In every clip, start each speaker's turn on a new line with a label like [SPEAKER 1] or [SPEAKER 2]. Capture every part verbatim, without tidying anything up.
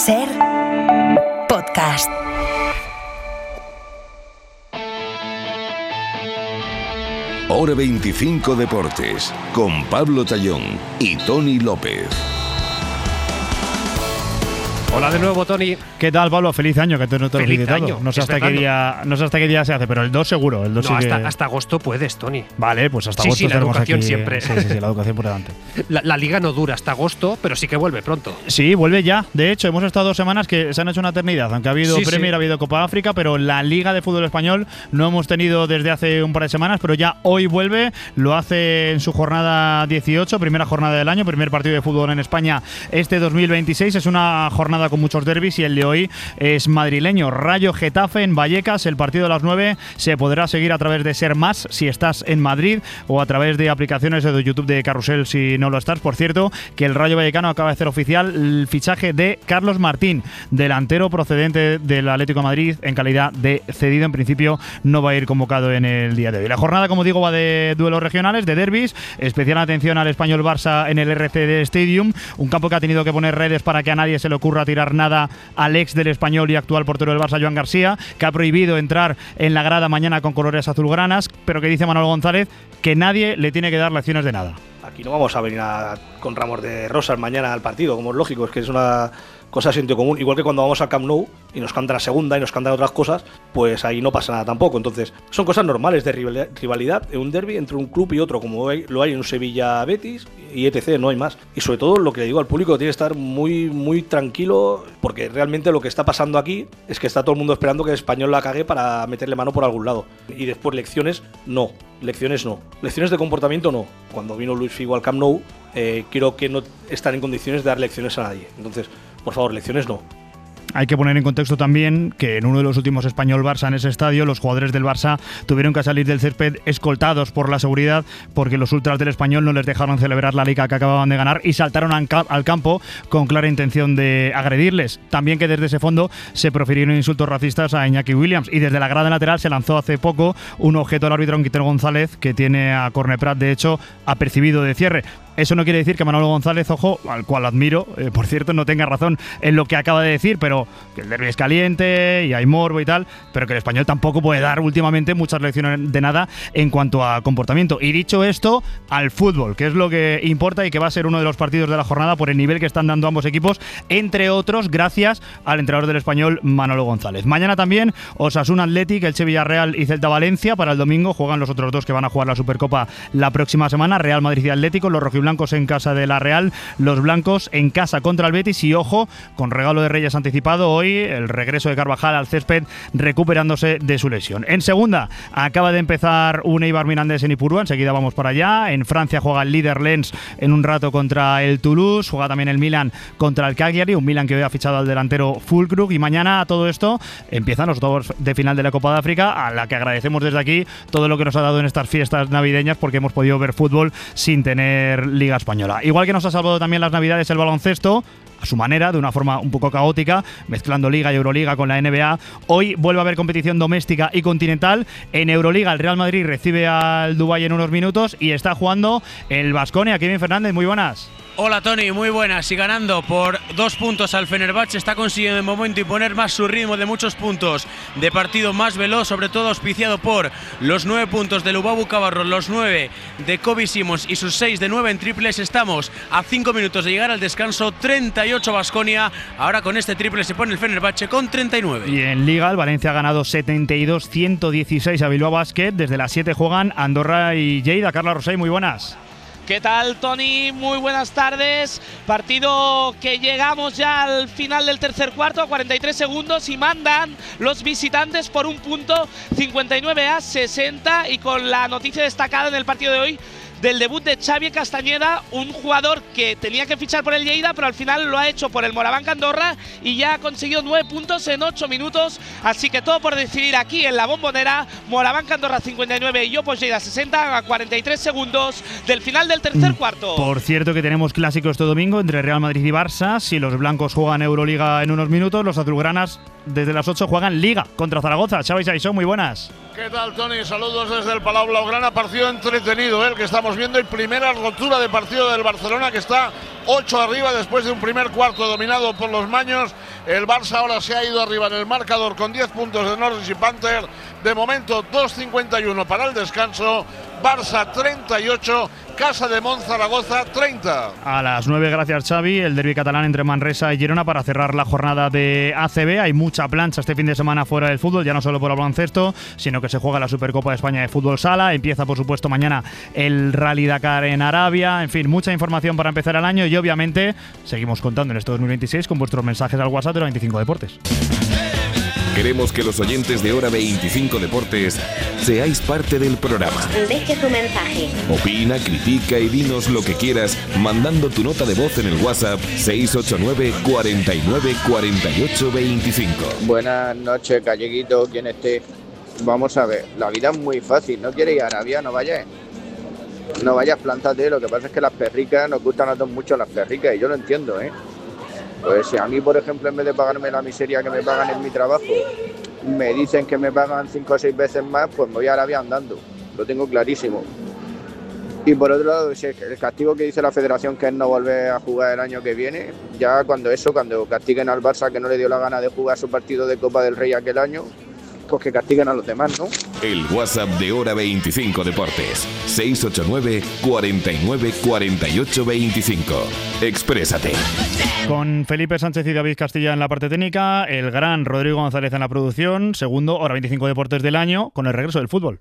[SPEAKER 1] Ser podcast.
[SPEAKER 2] Hora veinticinco Deportes, con Pablo Tallón y Tony López.
[SPEAKER 3] Hola de nuevo, Tony.
[SPEAKER 4] ¿Qué tal, Pablo? Feliz año, que te no te lo he
[SPEAKER 3] Feliz
[SPEAKER 4] felicitado.
[SPEAKER 3] año.
[SPEAKER 4] No sé, hasta qué día, no sé hasta qué día se hace, pero el dos seguro. El dos
[SPEAKER 3] No,
[SPEAKER 4] sigue…
[SPEAKER 3] hasta, hasta agosto puedes, Tony.
[SPEAKER 4] Vale, pues hasta
[SPEAKER 3] Sí,
[SPEAKER 4] agosto
[SPEAKER 3] sí, la
[SPEAKER 4] estaremos
[SPEAKER 3] educación
[SPEAKER 4] aquí.
[SPEAKER 3] siempre.
[SPEAKER 4] Sí, sí, sí, la educación por delante.
[SPEAKER 3] La, la liga no dura hasta agosto, pero sí que vuelve pronto.
[SPEAKER 4] Sí, vuelve ya. De hecho, hemos estado dos semanas que se han hecho una eternidad. Aunque ha habido
[SPEAKER 3] Sí,
[SPEAKER 4] Premier,
[SPEAKER 3] sí.
[SPEAKER 4] ha habido Copa África, pero la Liga de Fútbol Español no hemos tenido desde hace un par de semanas, pero ya hoy vuelve. Lo hace en su jornada dieciocho, primera jornada del año, primer partido de fútbol en España este dos mil veintiséis. Es una jornada con muchos derbis y el de hoy es madrileño. Rayo Getafe en Vallecas. El partido de las nueve se podrá seguir a través de Ser Más si estás en Madrid o a través de aplicaciones de YouTube de Carrusel si no lo estás. Por cierto, que el Rayo Vallecano acaba de hacer oficial el fichaje de Carlos Martín, delantero procedente del Atlético de Madrid en calidad de cedido. En principio no va a ir convocado en el día de hoy. La jornada, como digo, va de duelos regionales, de derbis. Especial atención al Español Barça en el R C D Stadium, un campo que ha tenido que poner redes para que a nadie se le ocurra tirar nada al ex del Español y actual portero del Barça, Joan García, que ha prohibido entrar en la grada mañana con colores azulgranas, pero que dice Manuel González que nadie le tiene que dar lecciones de nada.
[SPEAKER 5] Aquí no vamos a venir a, con ramos de rosas mañana al partido, como es lógico, es que es una cosa de sentido común. Igual que cuando vamos al Camp Nou y nos cantan la segunda y nos cantan otras cosas, pues ahí no pasa nada tampoco. Entonces, son cosas normales de rivalidad en un derbi entre un club y otro, como lo hay en un Sevilla-Betis y etcétera, no hay más. Y sobre todo, lo que le digo al público, tiene que estar muy, muy tranquilo, porque realmente lo que está pasando aquí es que está todo el mundo esperando que el Español la cague para meterle mano por algún lado. Y después, lecciones, no. Lecciones no. Lecciones de comportamiento, no. Cuando vino Luis Figo al Camp Nou, eh, creo que no están en condiciones de dar lecciones a nadie. Entonces, por favor, lecciones no.
[SPEAKER 4] Hay que poner en contexto también que en uno de los últimos Español-Barça en ese estadio, los jugadores del Barça tuvieron que salir del césped escoltados por la seguridad porque los ultras del Español no les dejaron celebrar la liga que acababan de ganar y saltaron al campo con clara intención de agredirles. También que desde ese fondo se profirieron insultos racistas a Iñaki Williams y desde la grada lateral se lanzó hace poco un objeto al árbitro Quintero González, que tiene a Corneprat, de hecho, apercibido de cierre. Eso no quiere decir que Manolo González, ojo, al cual admiro, eh, por cierto, no tenga razón en lo que acaba de decir, pero que el derbi es caliente y hay morbo y tal, pero que el Español tampoco puede dar últimamente muchas lecciones de nada en cuanto a comportamiento. Y dicho esto, al fútbol, que es lo que importa y que va a ser uno de los partidos de la jornada por el nivel que están dando ambos equipos, entre otros, gracias al entrenador del Español, Manolo González. Mañana también Osasuna Athletic, Elche Villarreal y Celta Valencia. Para el domingo juegan los otros dos que van a jugar la Supercopa la próxima semana, Real Madrid y Atlético, los rojiblancos blancos en casa de la Real, los blancos en casa contra el Betis y ojo, con regalo de Reyes anticipado hoy, el regreso de Carvajal al césped recuperándose de su lesión. En segunda, acaba de empezar un Eibar Mirandés en Ipurúa, enseguida vamos para allá. En Francia juega el líder Lens en un rato contra el Toulouse, juega también el Milan contra el Cagliari, un Milan que hoy ha fichado al delantero Füllkrug y mañana a todo esto empiezan los octavos de final de la Copa de África, a la que agradecemos desde aquí todo lo que nos ha dado en estas fiestas navideñas porque hemos podido ver fútbol sin tener Liga Española. Igual que nos ha salvado también las navidades el baloncesto, a su manera, de una forma un poco caótica, mezclando Liga y Euroliga con la N B A. Hoy vuelve a haber competición doméstica y continental. En Euroliga el Real Madrid recibe al Dubái en unos minutos y está jugando el Baskonia. Kevin Fernández, muy buenas.
[SPEAKER 6] Hola Tony, muy buenas. Y ganando por dos puntos al Fenerbahce, está consiguiendo de momento imponer más su ritmo de muchos puntos de partido más veloz, sobre todo auspiciado por los nueve puntos de Lubabu Cabarro, los nueve de Kobe Simons y sus seis de nueve en triples. Estamos a cinco minutos de llegar al descanso, treinta y ocho Baskonia. Ahora con este triple se pone el Fenerbahce con treinta y nueve.
[SPEAKER 4] Y en Liga el Valencia ha ganado setenta y dos a ciento dieciséis a Bilbao Basket. Desde las siete juegan Andorra y Lleida. Carla Rosell, muy buenas.
[SPEAKER 7] ¿Qué tal, Tony? Muy buenas tardes. Partido que llegamos ya al final del tercer cuarto, a cuarenta y tres segundos, y mandan los visitantes por un punto, cincuenta y nueve a sesenta, y con la noticia destacada en el partido de hoy del debut de Xavi Castañeda, un jugador que tenía que fichar por el Lleida, pero al final lo ha hecho por el Morabanc Andorra y ya ha conseguido nueve puntos en ocho minutos. Así que todo por decidir aquí en la Bombonera. Morabanc Andorra cincuenta y nueve y Opos Lleida sesenta a cuarenta y tres segundos del final del tercer cuarto.
[SPEAKER 4] Por cierto que tenemos clásico este domingo entre Real Madrid y Barça. Si los blancos juegan Euroliga en unos minutos, los azulgranas desde las ocho juegan Liga contra Zaragoza. Xavi Saisón, muy buenas.
[SPEAKER 8] ¿Qué tal, Tony? Saludos desde el Palau Blaugrana. Partido entretenido, ¿eh? El que estamos viendo, y primera rotura de partido del Barcelona, que está ocho arriba después de un primer cuarto dominado por los maños. El Barça ahora se ha ido arriba en el marcador con diez puntos de Norwich y Panther. De momento dos cincuenta y uno para el descanso. Barça treinta y ocho, Casa de Monzaragoza treinta.
[SPEAKER 4] A las nueve, gracias Xavi, el derbi catalán entre Manresa y Girona para cerrar la jornada de A C B. Hay mucha plancha este fin de semana fuera del fútbol, ya no solo por el baloncesto, sino que se juega la Supercopa de España de Fútbol Sala. Empieza, por supuesto, mañana el Rally Dakar en Arabia. En fin, mucha información para empezar el año y obviamente seguimos contando en este dos mil veintiséis con vuestros mensajes al WhatsApp de Hora veinticinco Deportes.
[SPEAKER 2] Queremos que los oyentes de Hora veinticinco Deportes seáis parte del programa.
[SPEAKER 1] Deje tu mensaje.
[SPEAKER 2] Opina, critica y dinos lo que quieras mandando tu nota de voz en el WhatsApp seis ocho nueve, cuarenta y nueve, cuarenta y ocho, veinticinco.
[SPEAKER 9] Buenas noches, Calleguito, quien esté. Vamos a ver, la vida es muy fácil. ¿No quieres ir a Arabia? No vayas. No vayas, plántate. Lo que pasa es que las perricas, nos gustan a todos mucho las perricas y yo lo entiendo, ¿eh? Pues si a mí, por ejemplo, en vez de pagarme la miseria que me pagan en mi trabajo, me dicen que me pagan cinco o seis veces más, pues me voy a Arabia andando. Lo tengo clarísimo. Y por otro lado, el castigo que dice la federación, que es no volver a jugar el año que viene, ya cuando eso, cuando castiguen al Barça que no le dio la gana de jugar su partido de Copa del Rey aquel año, pues que castiguen a los demás, ¿no?
[SPEAKER 2] El WhatsApp de Hora veinticinco Deportes, seis ocho nueve, cuarenta y nueve, cuarenta y ocho, veinticinco. Exprésate.
[SPEAKER 4] Con Felipe Sánchez y David Castilla en la parte técnica, el gran Rodrigo González en la producción, segundo Hora veinticinco Deportes del año, con el regreso del fútbol.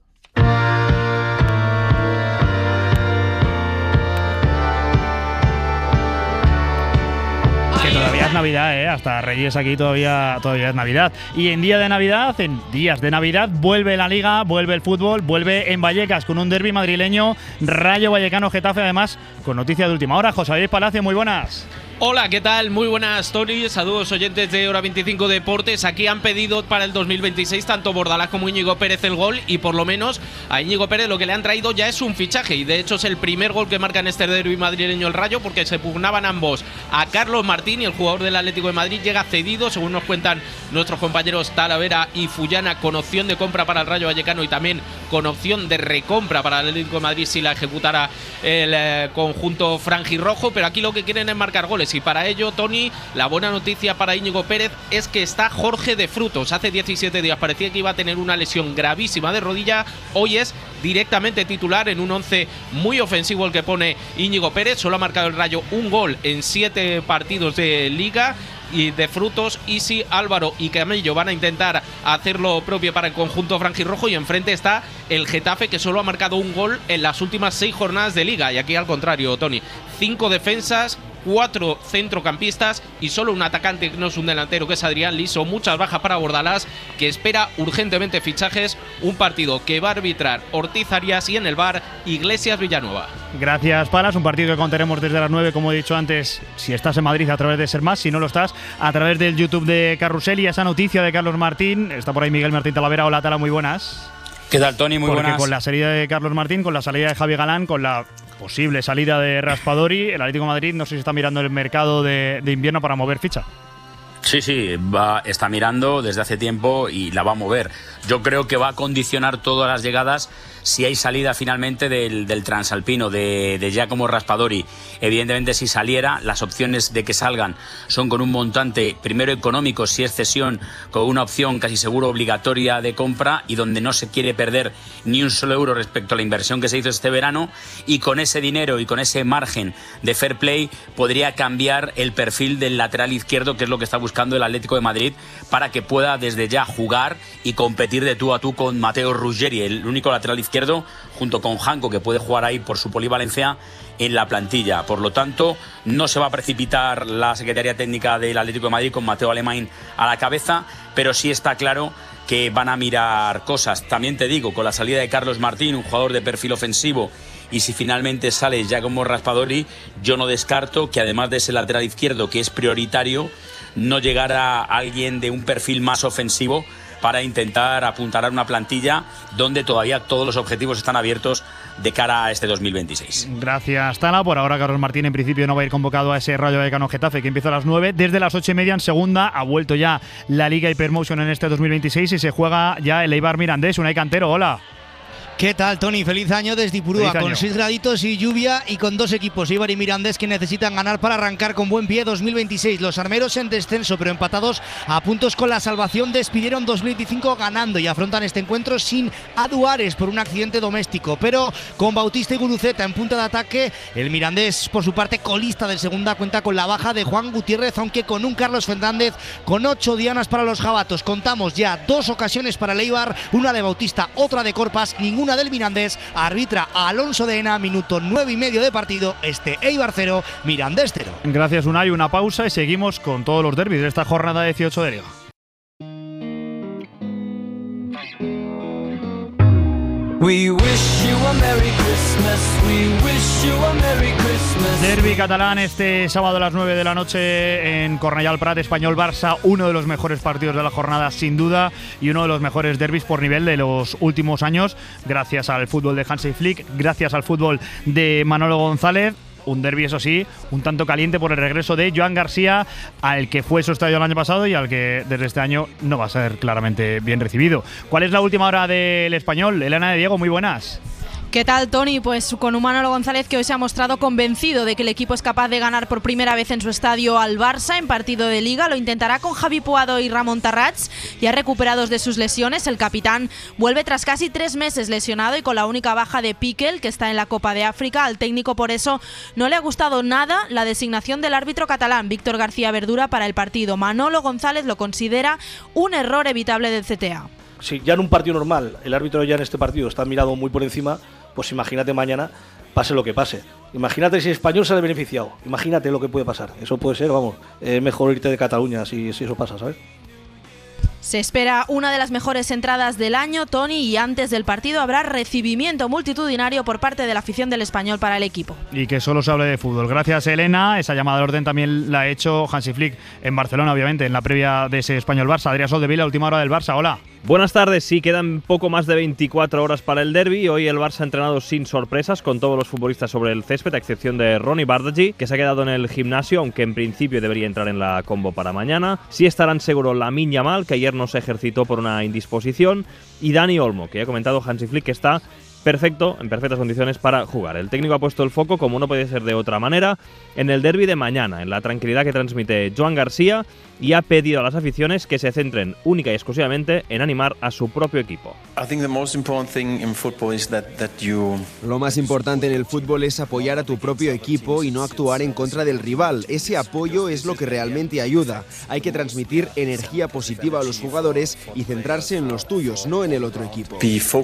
[SPEAKER 4] Todavía es Navidad, ¿eh? Hasta Reyes aquí todavía, todavía es Navidad. Y en día de Navidad, en días de Navidad, vuelve la Liga, vuelve el fútbol, vuelve en Vallecas con un derbi madrileño, Rayo Vallecano-Getafe, además con noticia de última hora. José Luis Palacio, muy buenas.
[SPEAKER 10] Hola, ¿qué tal? Muy buenas, Tony. Saludos, oyentes de Hora veinticinco Deportes. Aquí han pedido para el dos mil veintiséis tanto Bordalás como Íñigo Pérez el gol y por lo menos a Íñigo Pérez lo que le han traído ya es un fichaje y de hecho es el primer gol que marca en este derbi madrileño el Rayo porque se pugnaban ambos a Carlos Martín y el jugador del Atlético de Madrid llega cedido, según nos cuentan nuestros compañeros Talavera y Fullana, con opción de compra para el Rayo Vallecano y también con opción de recompra para el Atlético de Madrid si la ejecutara el eh, conjunto franjirrojo, pero aquí lo que quieren es marcar goles. Y para ello, Tony, la buena noticia para Íñigo Pérez es que está Jorge de Frutos. Hace diecisiete días parecía que iba a tener una lesión gravísima de rodilla. Hoy es directamente titular en un once muy ofensivo el que pone Íñigo Pérez. Solo ha marcado el Rayo un gol en siete partidos de Liga. Y de Frutos, Isi, Álvaro y Camello van a intentar hacer lo propio para el conjunto franjirrojo y enfrente está el Getafe, que solo ha marcado un gol en las últimas seis jornadas de Liga. Y aquí al contrario, Tony, cinco defensas, cuatro centrocampistas y solo un atacante que no es un delantero, que es Adrián Liso. Muchas bajas para Bordalás, que espera urgentemente fichajes. Un partido que va a arbitrar Ortiz Arias y en el V A R Iglesias Villanueva.
[SPEAKER 4] Gracias, Palas. Un partido que contaremos desde las nueve, como he dicho antes, si estás en Madrid a través de Ser Más, si no lo estás, a través del YouTube de Carrusel. Y esa noticia de Carlos Martín, está por ahí Miguel Martín Talavera. Hola, Tala, muy buenas.
[SPEAKER 11] ¿Qué tal, Tony? Muy
[SPEAKER 4] Porque
[SPEAKER 11] buenas.
[SPEAKER 4] Con la salida de Carlos Martín, con la salida de Javi Galán, con la posible salida de Raspadori, el Atlético de Madrid no sé si está mirando el mercado de, de invierno para mover ficha.
[SPEAKER 11] Sí, sí, va, está mirando desde hace tiempo y la va a mover. Yo creo que va a condicionar todas las llegadas si hay salida finalmente del, del transalpino, de, de Giacomo Raspadori. Evidentemente, si saliera, las opciones de que salgan son con un montante, primero económico, si es cesión, con una opción casi seguro obligatoria de compra y donde no se quiere perder ni un solo euro respecto a la inversión que se hizo este verano, y con ese dinero y con ese margen de fair play podría cambiar el perfil del lateral izquierdo, que es lo que está buscando el Atlético de Madrid, para que pueda desde ya jugar y competir de tú a tú con Matteo Ruggeri, el único lateral izquierdo, junto con Janko, que puede jugar ahí por su polivalencia en la plantilla. Por lo tanto, no se va a precipitar la Secretaría Técnica del Atlético de Madrid con Mateo Alemán a la cabeza, pero sí está claro que van a mirar cosas. También te digo, con la salida de Carlos Martín, un jugador de perfil ofensivo, y si finalmente sale Giacomo Raspadori, yo no descarto que además de ese lateral izquierdo que es prioritario, no llegara alguien de un perfil más ofensivo para intentar apuntar a una plantilla donde todavía todos los objetivos están abiertos de cara a este dos mil veintiséis.
[SPEAKER 4] Gracias, Tala. Por ahora, Carlos Martín en principio no va a ir convocado a ese Rayo Vallecano Getafe, que empieza a las nueve. Desde las ocho y media en segunda ha vuelto ya la Liga Hypermotion en este dos mil veintiséis y se juega ya el Eibar Mirandés. Unai Cantero, hola.
[SPEAKER 12] ¿Qué tal, Tony? Feliz año desde Ipurúa, con seis graditos y lluvia y con dos equipos, Eibar y Mirandés, que necesitan ganar para arrancar con buen pie dos mil veintiséis. Los armeros en descenso, pero empatados a puntos con la salvación, despidieron dos mil veinticinco ganando y afrontan este encuentro sin Aduares por un accidente doméstico. Pero con Bautista y Guruceta en punta de ataque, el Mirandés, por su parte, colista de segunda, cuenta con la baja de Juan Gutiérrez, aunque con un Carlos Fernández con ocho dianas para los jabatos. Contamos ya dos ocasiones para el Eibar, una de Bautista, otra de Corpas, ninguna del Mirandés. Arbitra a Alonso de Ena, minuto nueve y medio de partido. Este Eibar cero, Mirandés cero.
[SPEAKER 4] Gracias, Unai. Una pausa y seguimos con todos los derbis de esta jornada dieciocho de Liga.
[SPEAKER 13] We wish you a Merry Christmas, we wish you a Merry Christmas.
[SPEAKER 4] Derbi catalán este sábado a las nueve de la noche en Cornellà al Prat, Espanyol-Barça, uno de los mejores partidos de la jornada sin duda y uno de los mejores derbis por nivel de los últimos años, gracias al fútbol de Hansi Flick, gracias al fútbol de Manolo González. Un derbi, eso sí, un tanto caliente por el regreso de Joan García, al que fue su estadio el año pasado y al que desde este año no va a ser claramente bien recibido. ¿Cuál es la última hora del Español? Elena de Diego, muy buenas.
[SPEAKER 14] ¿Qué tal, Tony? Pues con un Manolo González que hoy se ha mostrado convencido de que el equipo es capaz de ganar por primera vez en su estadio al Barça en partido de Liga. Lo intentará con Javi Puado y Ramón Tarrats, ya recuperados de sus lesiones. El capitán vuelve tras casi tres meses lesionado y con la única baja de Piquel, que está en la Copa de África. Al técnico por eso no le ha gustado nada la designación del árbitro catalán, Víctor García Verdura, para el partido. Manolo González lo considera un error evitable del C T A.
[SPEAKER 5] Si ya en un partido normal el árbitro ya en este partido está mirado muy por encima, pues imagínate mañana, pase lo que pase. Imagínate si el Español sale beneficiado. Imagínate lo que puede pasar. Eso puede ser, vamos, es mejor irte de Cataluña si, si eso pasa, ¿sabes?
[SPEAKER 14] Se espera una de las mejores entradas del año, Tony, y antes del partido habrá recibimiento multitudinario por parte de la afición del Español para el equipo.
[SPEAKER 4] Y que solo se hable de fútbol. Gracias, Elena. Esa llamada de orden también la ha hecho Hansi Flick en Barcelona, obviamente, en la previa de ese Español-Barça. Adrián Soldevila, última hora del Barça. Hola.
[SPEAKER 15] Buenas tardes, sí, quedan poco más de veinticuatro horas para el derbi. Hoy el Barça ha entrenado sin sorpresas, con todos los futbolistas sobre el césped, a excepción de Ronny Bardghji, que se ha quedado en el gimnasio, aunque en principio debería entrar en la combo para mañana. Sí estarán seguro Lamine Yamal, que ayer no se ejercitó por una indisposición, y Dani Olmo, que ha comentado Hansi Flick que está perfecto, en perfectas condiciones para jugar. El técnico ha puesto el foco, como no puede ser de otra manera, en el derbi de mañana, en la tranquilidad que transmite Joan García, y ha pedido a las aficiones que se centren única y exclusivamente en animar a su propio equipo.
[SPEAKER 16] Lo más importante en el fútbol es apoyar a tu propio equipo y no actuar en contra del rival. Ese apoyo es lo que realmente ayuda. Hay que transmitir energía positiva a los jugadores y centrarse en los tuyos, no en el otro equipo.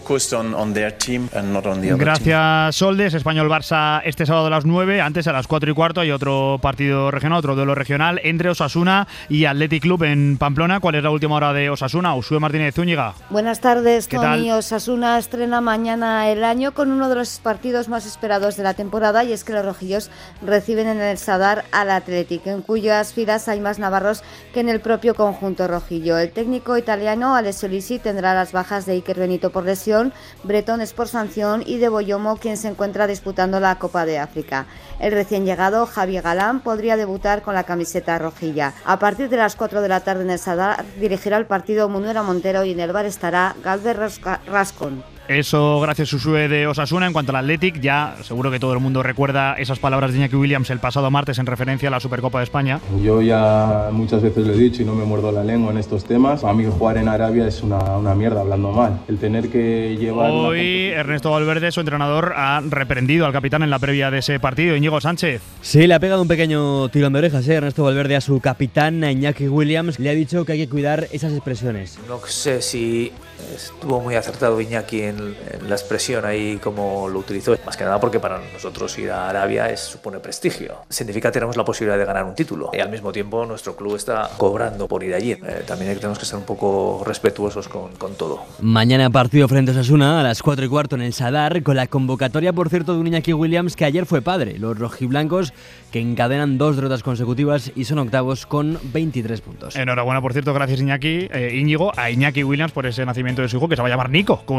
[SPEAKER 4] Gracias, Soldes. Español-Barça este sábado a las nueve. Antes, a las cuatro y cuarto, hay otro partido regional, otro duelo regional entre Osasuna y Athletic Club en Pamplona. ¿Cuál es la última hora de Osasuna? Usue Martínez Zúñiga.
[SPEAKER 17] Buenas tardes,
[SPEAKER 4] ¿Qué
[SPEAKER 17] Tony.
[SPEAKER 4] tal?
[SPEAKER 17] Osasuna estrena mañana el año con uno de los partidos más esperados de la temporada, y es que los rojillos reciben en el Sadar al Athletic, en cuyas filas hay más navarros que en el propio conjunto rojillo. El técnico italiano Alessio Lisi tendrá las bajas de Iker Benito por lesión, Bretón es por sanción y de Boyomo, quien se encuentra disputando la Copa de África. El recién llegado Javi Galán podría debutar con la camiseta rojilla. A partir de las cuatro de la tarde en el Sadar dirigirá el partido Munuera Montero y en el bar estará Galder Rascón.
[SPEAKER 4] Eso gracias a Usue de Osasuna. En cuanto al Athletic, ya seguro que todo el mundo recuerda esas palabras de Iñaki Williams el pasado martes en referencia a la Supercopa de España.
[SPEAKER 18] Yo ya muchas veces lo he dicho y no me muerdo la lengua en estos temas. A mí jugar en Arabia es una, una mierda, hablando mal. El tener que llevar...
[SPEAKER 4] Hoy
[SPEAKER 18] una...
[SPEAKER 4] Ernesto Valverde, su entrenador, ha reprendido al capitán en la previa de ese partido. Íñigo Sánchez.
[SPEAKER 19] Sí, le ha pegado un pequeño tirón de orejas, ¿eh? Ernesto Valverde a su capitán, a Iñaki Williams. Le ha dicho que hay que cuidar esas expresiones.
[SPEAKER 20] No sé si estuvo muy acertado Iñaki en, en la expresión ahí como lo utilizó, más que nada porque para nosotros ir a Arabia es, supone prestigio, significa que tenemos la posibilidad de ganar un título y al mismo tiempo nuestro club está cobrando por ir allí. Eh, también tenemos que ser un poco respetuosos con, con todo.
[SPEAKER 19] Mañana partido frente a Osasuna a las cuatro y cuarto en el Sadar, con la convocatoria, por cierto, de un Iñaki Williams que ayer fue padre. Los rojiblancos que encadenan dos derrotas consecutivas y son octavos con veintitrés puntos.
[SPEAKER 4] Enhorabuena, por cierto, gracias Iñaki, eh, Íñigo, a Iñaki Williams por ese nacimiento de su hijo, que se va a llamar Nico, como su hermano.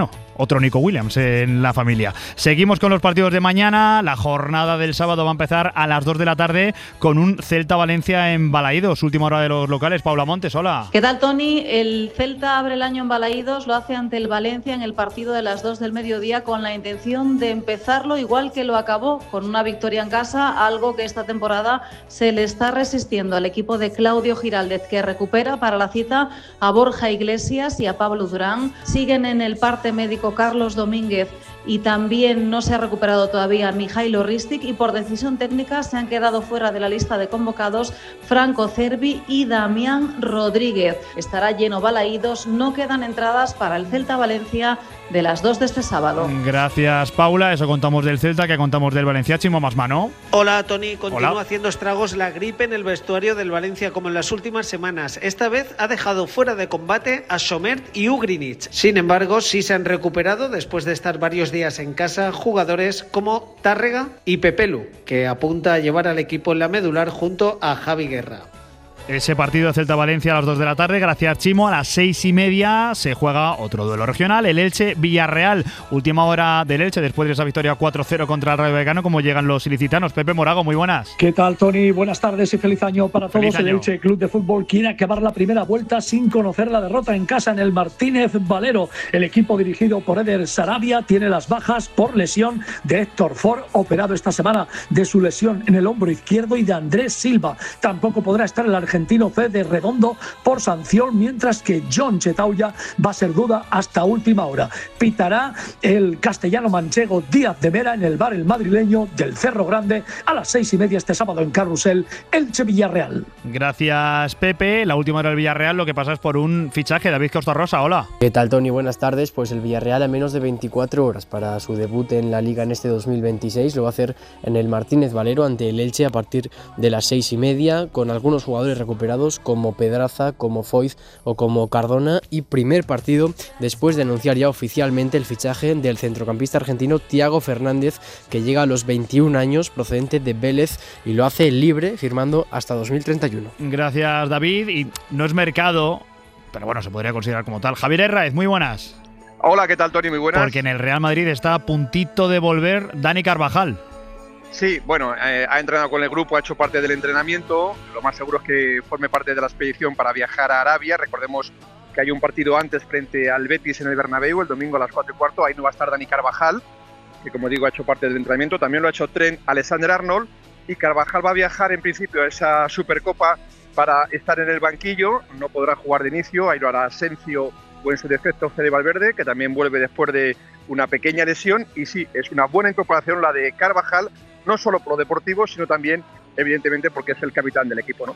[SPEAKER 4] bueno, otro Nico Williams en la familia. Seguimos con los partidos de mañana. La jornada del sábado va a empezar a las dos de la tarde con un Celta-Valencia en Balaídos. Última hora de los locales. Paula Montes, hola.
[SPEAKER 21] ¿Qué tal, Tony? El Celta abre el año en Balaídos, lo hace ante el Valencia en el partido de las dos del mediodía con la intención de empezarlo igual que lo acabó, con una victoria en casa, algo que esta temporada se le está resistiendo al equipo de Claudio Giraldez, que recupera para la cita a Borja Iglesias y a Pablo Durán. Siguen en el parte médico Carlos Domínguez y también no se ha recuperado todavía Mijailo Ristic, y por decisión técnica se han quedado fuera de la lista de convocados Franco Cervi y Damián Rodríguez. Estará lleno Balaídos, no quedan entradas para el Celta-Valencia de las dos de este sábado.
[SPEAKER 4] Gracias, Paula. Eso contamos del Celta, que contamos del Valencia. Chimo Masmano.
[SPEAKER 22] Hola, Tony. Continúa
[SPEAKER 4] Hola.
[SPEAKER 22] haciendo estragos la gripe en el vestuario del Valencia, como en las últimas semanas. Esta vez ha dejado fuera de combate a Somert y Ugrinic. Sin embargo, sí se han recuperado después de estar varios días en casa jugadores como Tárrega y Pepelu, que apunta a llevar al equipo en la medular junto a Javi Guerra.
[SPEAKER 4] Ese partido de Celta-Valencia a las dos de la tarde. Gracias, Chimo. A las seis y media se juega otro duelo regional, el Elche-Villarreal. Última hora del Elche después de esa victoria cuatro cero contra el Rayo Vallecano. ¿Cómo llegan los ilicitanos? Pepe Morago, muy buenas.
[SPEAKER 23] ¿Qué tal, Tony? Buenas tardes y feliz año para todos. El Elche Club de Fútbol quiere acabar la primera vuelta sin conocer la derrota en casa en el Martínez Valero. El equipo dirigido por Eder Sarabia tiene las bajas por lesión de Héctor Ford, operado esta semana de su lesión en el hombro izquierdo, y de Andrés Silva. Tampoco podrá estar el argentino argentino Fede Redondo por sanción, mientras que John Chetauya va a ser duda hasta última hora. Pitará el castellano manchego Díaz de Mera en el bar el madrileño del Cerro Grande a las seis y media este sábado en Carrusel, Elche Villarreal.
[SPEAKER 4] Gracias, Pepe. La última hora del Villarreal, lo que pasa es por un fichaje. David Costarrosa, hola.
[SPEAKER 24] ¿Qué tal, Tony? Buenas tardes. Pues el Villarreal a menos de veinticuatro horas para su debut en la Liga en este dos mil veintiséis lo va a hacer en el Martínez Valero ante el Elche a partir de las seis y media, con algunos jugadores recuperados como Pedraza, como Foyth o como Cardona, y primer partido después de anunciar ya oficialmente el fichaje del centrocampista argentino Thiago Fernández, que llega a los veintiún años, procedente de Vélez, y lo hace libre, firmando hasta dos mil treinta y uno.
[SPEAKER 4] Gracias, David. Y no es mercado, pero bueno, se podría considerar como tal. Javier Herráez, muy buenas.
[SPEAKER 25] Hola, ¿qué tal, Tony? Muy buenas.
[SPEAKER 4] Porque en el Real Madrid está a puntito de volver Dani Carvajal.
[SPEAKER 25] Sí, bueno, eh, ha entrenado con el grupo, ha hecho parte del entrenamiento. Lo más seguro es que forme parte de la expedición para viajar a Arabia. Recordemos que hay un partido antes frente al Betis en el Bernabéu, el domingo a las cuatro y cuarto. Ahí no va a estar Dani Carvajal, que como digo ha hecho parte del entrenamiento. También lo ha hecho Trent Alexander-Arnold, y Carvajal va a viajar en principio a esa Supercopa para estar en el banquillo. No podrá jugar de inicio, ahí lo hará Asensio o en su defecto Fede Valverde, que también vuelve después de una pequeña lesión. Y sí, es una buena incorporación la de Carvajal, no solo por lo deportivo, sino también, evidentemente, porque es el capitán del equipo, ¿no?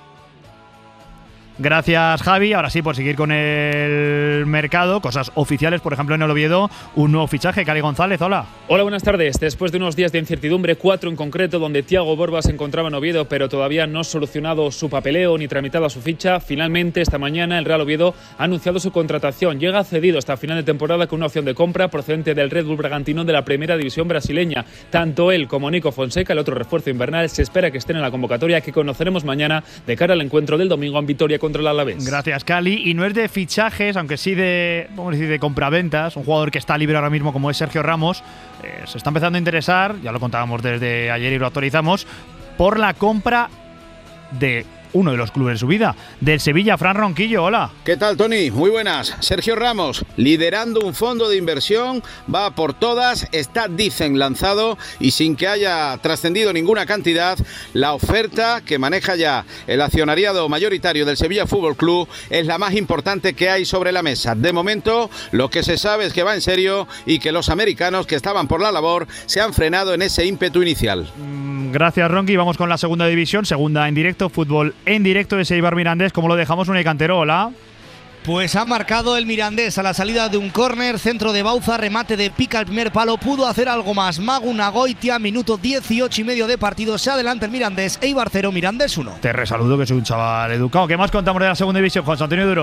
[SPEAKER 4] Gracias, Javi. Ahora sí, por seguir con el mercado, cosas oficiales, por ejemplo, en el Oviedo, un nuevo fichaje. Cali González, hola.
[SPEAKER 26] Hola, buenas tardes. Después de unos días de incertidumbre, cuatro en concreto, donde Thiago Borba se encontraba en Oviedo, pero todavía no ha solucionado su papeleo ni tramitado su ficha, finalmente esta mañana el Real Oviedo ha anunciado su contratación. Llega cedido hasta final de temporada con una opción de compra procedente del Red Bull Bragantino de la primera división brasileña. Tanto él como Nico Fonseca, el otro refuerzo invernal, se espera que estén en la convocatoria que conoceremos mañana de cara al encuentro del domingo en Vitoria contra el Alavés.
[SPEAKER 4] Gracias, Cali. Y no es de fichajes, aunque sí de, vamos a decir, de compraventas. Un jugador que está libre ahora mismo, como es Sergio Ramos, eh, se está empezando a interesar, ya lo contábamos desde ayer y lo actualizamos, por la compra de uno de los clubes de su vida, del Sevilla. Fran Ronquillo, hola.
[SPEAKER 27] ¿Qué tal, Tony? Muy buenas. Sergio Ramos, liderando un fondo de inversión, va por todas, está, dicen, lanzado, y sin que haya trascendido ninguna cantidad, la oferta que maneja ya el accionariado mayoritario del Sevilla Fútbol Club es la más importante que hay sobre la mesa. De momento, lo que se sabe es que va en serio y que los americanos que estaban por la labor se han frenado en ese ímpetu inicial.
[SPEAKER 4] Gracias, Ronqui. Vamos con la segunda división, segunda en directo, fútbol en directo de Eibar Mirandés. ¿Cómo lo dejamos? Un Cantero, hola.
[SPEAKER 12] Pues ha marcado el Mirandés a la salida de un córner, centro de Bauza, remate de Pica al primer palo. Pudo hacer algo más Magu Nagoitia, minuto dieciocho y medio de partido. Se adelanta el Mirandés, Eibar cero, Mirandés uno.
[SPEAKER 4] Te resaludo, que soy un chaval educado. ¿Qué más contamos de la segunda división, José Antonio Duro?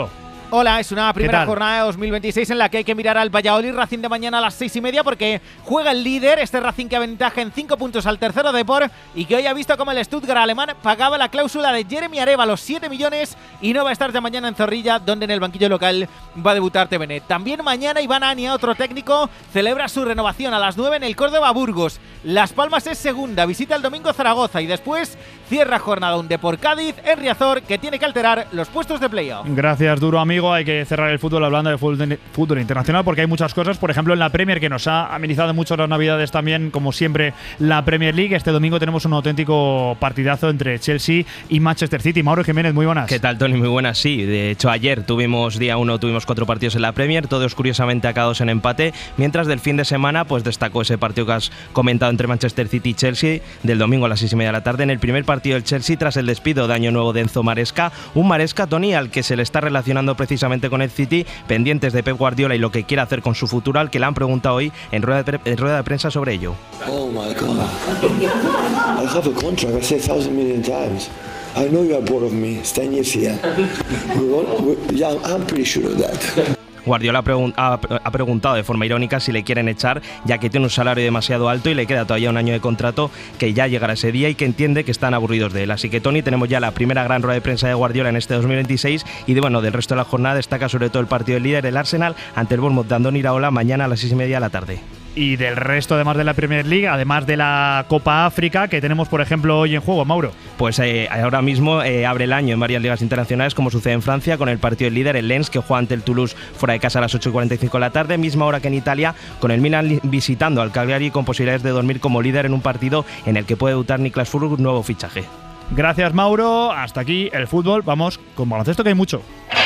[SPEAKER 1] Hola, es una primera jornada de dos mil veintiséis en la que hay que mirar al Valladolid Racing de mañana a las seis y media porque juega el líder, este Racing que aventaja en cinco puntos al tercero Depor y que hoy ha visto como el Stuttgart alemán pagaba la cláusula de Jeremy Areva, los siete millones, y no va a estar de mañana en Zorrilla, donde en el banquillo local va a debutar Tevenet. También mañana Iván Ania, otro técnico, celebra su renovación a las nueve en el Córdoba Burgos. Las Palmas es segunda, visita el domingo Zaragoza y después cierra jornada un Depor Cádiz en Riazor que tiene que alterar los puestos de playoff.
[SPEAKER 4] Gracias, duro amigo. Hay que cerrar el fútbol hablando de fútbol, fútbol internacional porque hay muchas cosas. Por ejemplo, en la Premier, que nos ha amenizado mucho las navidades también, como siempre, la Premier League. Este domingo tenemos un auténtico partidazo entre Chelsea y Manchester City. Mauro Jiménez, muy buenas.
[SPEAKER 2] ¿Qué tal, Tony? Muy buenas, sí. De hecho, ayer tuvimos día uno, tuvimos cuatro partidos en la Premier, todos curiosamente acabados en empate, mientras del fin de semana pues destacó ese partido que has comentado entre Manchester City y Chelsea, del domingo a las seis y media de la tarde. En el primer partido del Chelsea, tras el despido de año nuevo de Enzo Maresca, un Maresca, Tony, al que se le está relacionando precisamente con el City, pendientes de Pep Guardiola y lo que quiere hacer con su futuro, al que le han preguntado hoy en rueda de, en rueda de prensa sobre ello.
[SPEAKER 3] Oh my God, I have a contract, I said a thousand million times. I know you are bored of me, it's ten years here. We want, we, yeah, I'm pretty sure of that.
[SPEAKER 2] Guardiola ha, ha preguntado de forma irónica si le quieren echar, ya que tiene un salario demasiado alto y le queda todavía un año de contrato, que ya llegará ese día y que entiende que están aburridos de él. Así que, Tony, tenemos ya la primera gran rueda de prensa de Guardiola en este dos mil veintiséis y de, bueno, del resto de la jornada destaca sobre todo el partido del líder, el Arsenal, ante el Bournemouth de Andoni Iraola mañana a las seis y media de la tarde.
[SPEAKER 4] Y del resto, además de la Premier League, además de la Copa África, que tenemos, por ejemplo, hoy en juego, Mauro.
[SPEAKER 2] Pues eh, ahora mismo eh, abre el año en varias ligas internacionales, como sucede en Francia, con el partido del líder, el Lens, que juega ante el Toulouse fuera de casa a las ocho y cuarenta y cinco de la tarde, misma hora que en Italia, con el Milan visitando al Cagliari con posibilidades de dormir como líder en un partido en el que puede debutar Niklas Füllkrug, nuevo fichaje.
[SPEAKER 4] Gracias, Mauro. Hasta aquí el fútbol. Vamos con baloncesto, que hay mucho.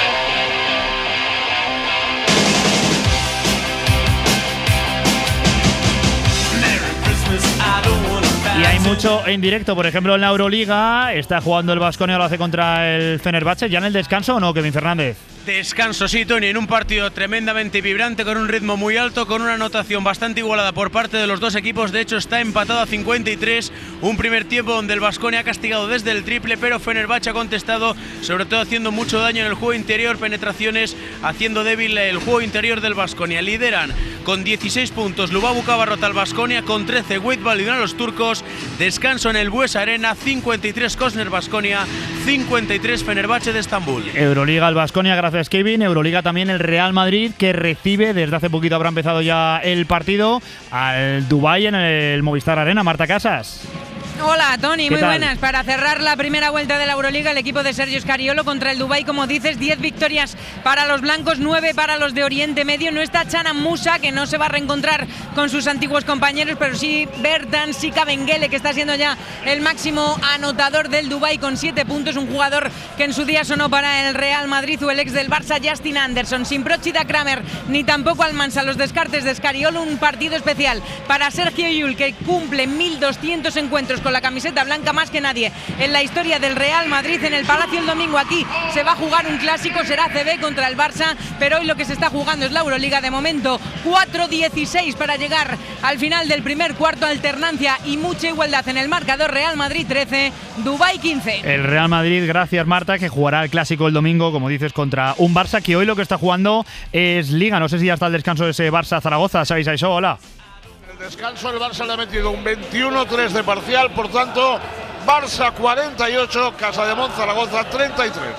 [SPEAKER 4] Y hay mucho en directo, por ejemplo en la Euroliga está jugando el Baskonia, lo hace contra el Fenerbahce. ¿Ya en el descanso o no, Kevin Fernández?
[SPEAKER 6] Descanso, sí, Tony, en un partido tremendamente vibrante, con un ritmo muy alto, con una anotación bastante igualada por parte de los dos equipos. De hecho, está empatado a cincuenta y tres, un primer tiempo donde el Baskonia ha castigado desde el triple, pero Fenerbahce ha contestado, sobre todo haciendo mucho daño en el juego interior, penetraciones, haciendo débil el juego interior del Baskonia. Lideran con dieciséis puntos Lubabu Cabarrota al Baskonia, con trece Wade Validón a los turcos. Descanso en el Bues Arena, cincuenta y tres Kosner Baskonia, cincuenta y tres Fenerbahce de Estambul.
[SPEAKER 4] Euroliga al Baskonia, gracias Kevin. Euroliga también el Real Madrid, que recibe, desde hace poquito habrá empezado ya el partido, al Dubái en el Movistar Arena. Marta Casas.
[SPEAKER 7] Hola, Tony, muy
[SPEAKER 4] tal?
[SPEAKER 7] buenas. Para cerrar la primera vuelta de la Euroliga, el equipo de Sergio Scariolo contra el Dubái, como dices, diez victorias para los blancos, nueve para los de Oriente Medio. No está Canan Musa, que no se va a reencontrar con sus antiguos compañeros, pero sí Bertan Sika Bengele, que está siendo ya el máximo anotador del Dubái con siete puntos, un jugador que en su día sonó para el Real Madrid, o el ex del Barça Justin Anderson. Sin Prochida Kramer ni tampoco Almansa, los descartes de Scariolo. Un partido especial para Sergio Llull, que cumple mil doscientos encuentros con la camiseta blanca, más que nadie en la historia del Real Madrid. En el Palacio el domingo aquí se va a jugar un clásico, será C B contra el Barça, pero hoy lo que se está jugando es la Euroliga. De momento cuatro dieciséis para llegar al final del primer cuarto, alternancia y mucha igualdad en el marcador. Real Madrid trece, Dubái quince.
[SPEAKER 4] El Real Madrid, gracias Marta, que jugará el clásico el domingo, como dices, contra un Barça que hoy lo que está jugando es Liga. No sé si ya está el descanso de ese Barça-Zaragoza. ¿Sabéis eso? Hola.
[SPEAKER 8] Descanso, el Barça le ha metido un veintiuno tres de parcial, por tanto, Barça cuarenta y ocho, Casademont Zaragoza treinta y tres.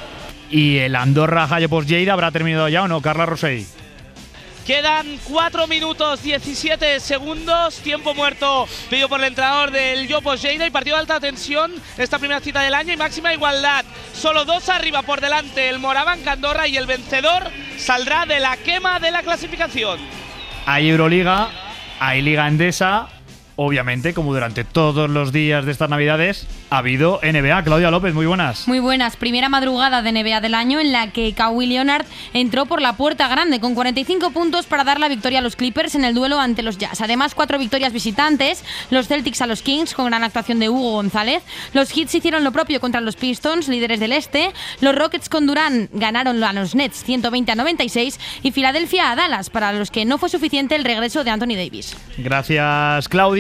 [SPEAKER 4] ¿Y el Andorra Jayepos Lleida habrá terminado ya o no, Carla Rosell?
[SPEAKER 9] Quedan cuatro minutos diecisiete segundos, tiempo muerto pedido por el entrenador del Jopos Lleida, y partido de alta tensión esta primera cita del año y máxima igualdad. Solo dos arriba por delante, el Morabanc Andorra, y el vencedor saldrá de la quema de la clasificación.
[SPEAKER 4] Hay Euroliga, hay Liga Endesa, obviamente, como durante todos los días de estas Navidades, ha habido N B A. Claudia López, muy buenas.
[SPEAKER 28] Muy buenas. Primera madrugada de N B A del año en la que Kawhi Leonard entró por la puerta grande con cuarenta y cinco puntos para dar la victoria a los Clippers en el duelo ante los Jazz. Además, cuatro victorias visitantes, los Celtics a los Kings con gran actuación de Hugo González. Los Heat hicieron lo propio contra los Pistons, líderes del este. Los Rockets con Durant ganaron a los Nets ciento veinte a noventa y seis, y Filadelfia a Dallas, para los que no fue suficiente el regreso de Anthony Davis.
[SPEAKER 4] Gracias, Claudia.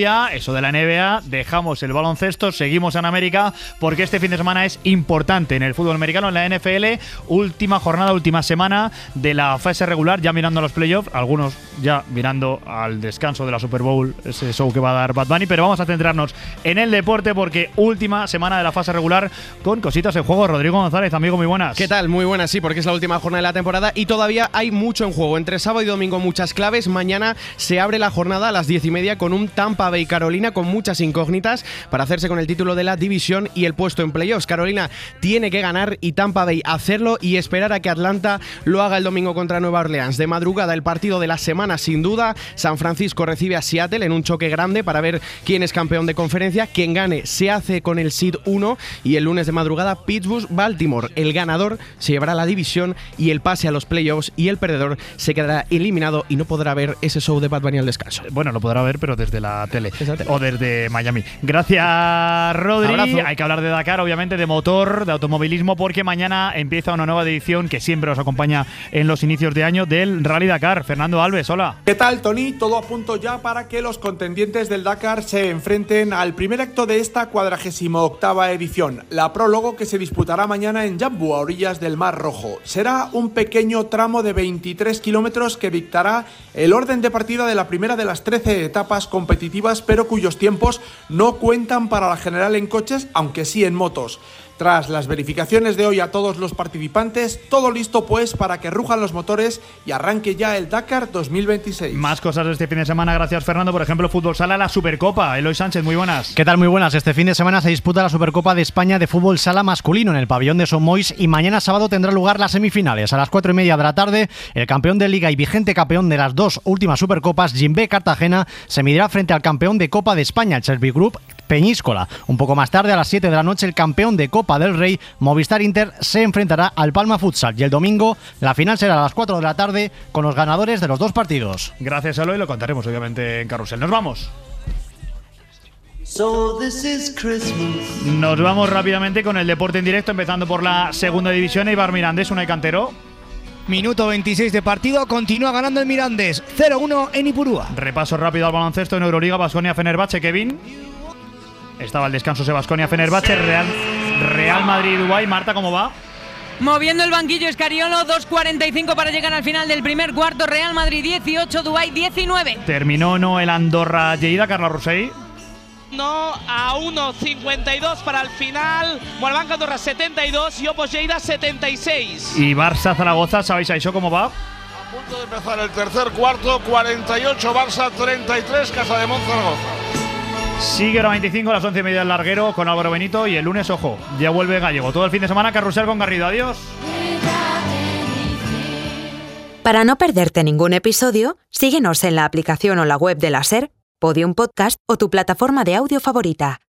[SPEAKER 4] Arabia, eso de la N B A, dejamos el baloncesto, seguimos en América, porque este fin de semana es importante en el fútbol americano, en la N F L, última jornada, última semana de la fase regular, ya mirando a los playoffs, algunos ya mirando al descanso de la Super Bowl, ese show que va a dar Bad Bunny, pero vamos a centrarnos en el deporte porque última semana de la fase regular con cositas en juego. Rodrigo González, amigo, muy buenas.
[SPEAKER 5] ¿Qué tal? Muy buenas, sí, porque es la última jornada de la temporada y todavía hay mucho en juego. Entre sábado y domingo muchas claves. Mañana se abre la jornada a las diez y media con un Tampa Bay Carolina con muchas incógnitas para hacerse con el título de la división y el puesto en playoffs. Carolina tiene que ganar y Tampa Bay hacerlo y esperar a que Atlanta lo haga el domingo contra Nueva Orleans. De madrugada el partido de la semana sin duda. San Francisco recibe a Seattle en un choque grande para ver quién es campeón de conferencia. Quien gane se hace con el seed uno y el lunes de madrugada Pittsburgh-Baltimore. El ganador se llevará la división y el pase a los playoffs y el perdedor se quedará eliminado y no podrá ver ese show de Bad Bunny al descanso.
[SPEAKER 4] Bueno, lo podrá ver, pero desde la tele, tele. o desde Miami. Gracias, Rodri. Abrazo. Hay que hablar de Dakar, obviamente, de motor, de automovilismo, porque mañana empieza una nueva edición que siempre os acompaña en los inicios de año del Rally Dakar. Fernando Alves, hola.
[SPEAKER 10] ¿Qué tal, Tony? Todo a punto ya para que los contendientes del Dakar se enfrenten al primer acto de esta cuadragésima octava edición, la prólogo que se disputará mañana en Jambu, a orillas del Mar Rojo. Será un pequeño tramo de veintitrés kilómetros que dictará el orden de partida de la primera de las trece etapas competitivas, pero cuyos tiempos no cuentan para la general en coches, aunque sí en motos. Tras las verificaciones de hoy a todos los participantes, todo listo pues para que rujan los motores y arranque ya el Dakar dos mil veintiséis.
[SPEAKER 4] Más cosas de este fin de semana, gracias Fernando. Por ejemplo, Fútbol Sala, la Supercopa. Eloy Sánchez, muy buenas.
[SPEAKER 11] ¿Qué tal? Muy buenas. Este fin de semana se disputa la Supercopa de España de Fútbol Sala masculino en el pabellón de Somois y mañana sábado tendrá lugar las semifinales. A las cuatro y media de la tarde, el campeón de Liga y vigente campeón de las dos últimas Supercopas, Jimbe Cartagena, se medirá frente al campeón de Copa de España, el Service Group Peñíscola. Un poco más tarde, a las siete de la noche, el campeón de Copa del Rey, Movistar Inter, se enfrentará al Palma Futsal. Y el domingo, la final será a las cuatro de la tarde con los ganadores de los dos partidos.
[SPEAKER 4] Gracias, Eloy. Lo contaremos, obviamente, en Carrusel. ¡Nos vamos!
[SPEAKER 13] So this is Christmas.
[SPEAKER 4] Nos vamos rápidamente con el deporte en directo, empezando por la segunda división. Eibar Mirandés, Unai Cantero.
[SPEAKER 12] Minuto veintiséis de partido, continúa ganando el Mirandés, cero uno en Ipurúa.
[SPEAKER 4] Repaso rápido al baloncesto en Euroliga, Baskonia Fenerbahce, Kevin. Estaba el descanso Baskonia Fenerbahce, Real, Real Madrid Dubái. Marta, ¿cómo va?
[SPEAKER 7] Moviendo el banquillo Escariolo, dos cuarenta y cinco para llegar al final del primer cuarto. Real Madrid dieciocho, Dubái diecinueve.
[SPEAKER 4] Terminó no el Andorra Lleida, Carla Rosell.
[SPEAKER 9] No, a uno cincuenta y dos para el final. Moraván Andorra setenta y dos y Opos Lleida setenta y seis.
[SPEAKER 4] Y Barça Zaragoza, ¿sabéis a eso cómo va?
[SPEAKER 8] A punto de empezar el tercer cuarto, cuarenta y ocho Barça, treinta y tres Casa de Zaragoza.
[SPEAKER 4] Sigue hora veinticinco a las once y media el larguero con Álvaro Benito y el lunes, ojo, ya vuelve Gallego. Todo el fin de semana, Carrusel con Garrido. Adiós.
[SPEAKER 14] Para no perderte ningún episodio, síguenos en la aplicación o la web de la SER, Podium Podcast o tu plataforma de audio favorita.